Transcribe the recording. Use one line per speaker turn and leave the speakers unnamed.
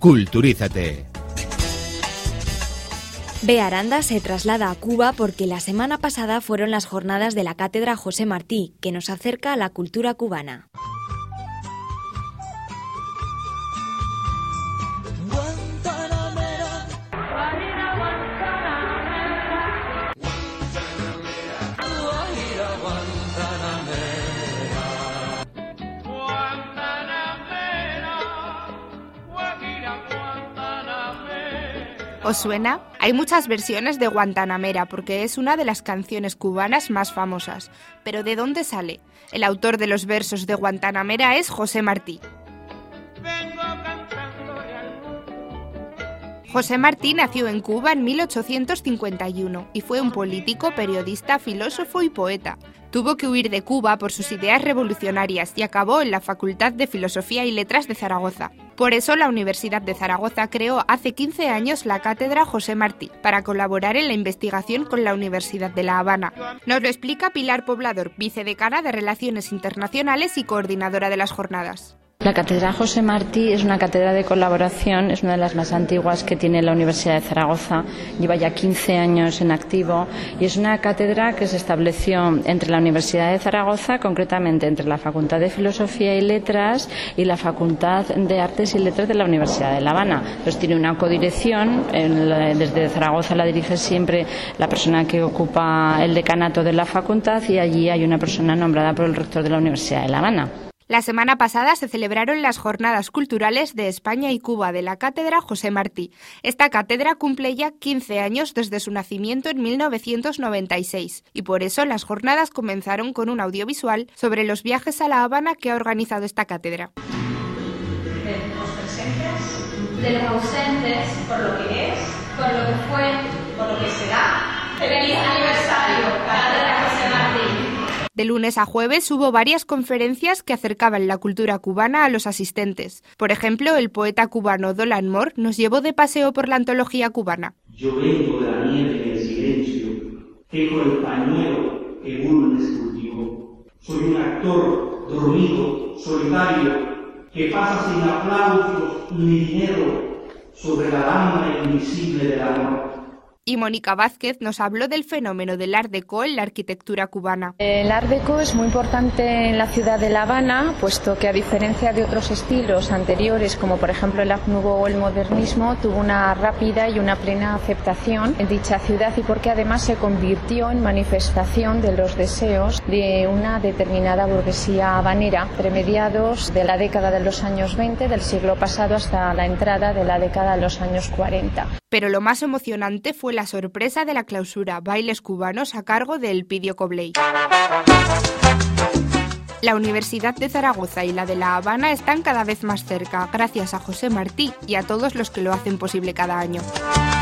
Culturízate.
Bea Aranda se traslada a Cuba porque la semana pasada fueron las jornadas de la Cátedra José Martí, que nos acerca a la cultura cubana.
¿Os suena? Hay muchas versiones de Guantanamera porque es una de las canciones cubanas más famosas. Pero ¿de dónde sale? El autor de los versos de Guantanamera es José Martí. José Martí nació en Cuba en 1851 y fue un político, periodista, filósofo y poeta. Tuvo que huir de Cuba por sus ideas revolucionarias y acabó en la Facultad de Filosofía y Letras de Zaragoza. Por eso la Universidad de Zaragoza creó hace 15 años la Cátedra José Martí, para colaborar en la investigación con la Universidad de La Habana. Nos lo explica Pilar Poblador, vicedecana de Relaciones Internacionales y coordinadora de las jornadas.
La Cátedra José Martí es una cátedra de colaboración, es una de las más antiguas que tiene la Universidad de Zaragoza, lleva ya 15 años en activo y es una cátedra que se estableció entre la Universidad de Zaragoza, concretamente entre la Facultad de Filosofía y Letras y la Facultad de Artes y Letras de la Universidad de La Habana. Entonces tiene una codirección, desde Zaragoza la dirige siempre la persona que ocupa el decanato de la facultad y allí hay una persona nombrada por el rector de la Universidad de La Habana.
La semana pasada se celebraron las Jornadas Culturales de España y Cuba de la Cátedra José Martí. Esta cátedra cumple ya 15 años desde su nacimiento en 1996 y por eso las jornadas comenzaron con un audiovisual sobre los viajes a La Habana que ha organizado esta cátedra.
De los presentes, de los ausentes, por lo que es, por lo que fue, por lo que será. ¡Feliz aniversario, Cátedra José Martí!
De lunes a jueves hubo varias conferencias que acercaban la cultura cubana a los asistentes. Por ejemplo, el poeta cubano Dolan Moore nos llevó de paseo por la antología cubana.
Yo vengo de la nieve y el silencio, tejo el pañuelo que Bulnes cultivó. Soy un actor dormido, solitario, que pasa sin aplausos ni dinero sobre la lámpara invisible del amor.
Y Mónica Vázquez nos habló del fenómeno del Art Deco en la arquitectura cubana.
El Art Deco es muy importante en la ciudad de La Habana, puesto que a diferencia de otros estilos anteriores, como por ejemplo el Art Nouveau o el modernismo, tuvo una rápida y una plena aceptación en dicha ciudad y porque además se convirtió en manifestación de los deseos de una determinada burguesía habanera, entre mediados de la década de los años 20 del siglo pasado hasta la entrada de la década de los años 40.
Pero lo más emocionante fue la sorpresa de la clausura, bailes cubanos a cargo de Elpidio Cobley. La Universidad de Zaragoza y la de La Habana están cada vez más cerca, gracias a José Martí y a todos los que lo hacen posible cada año.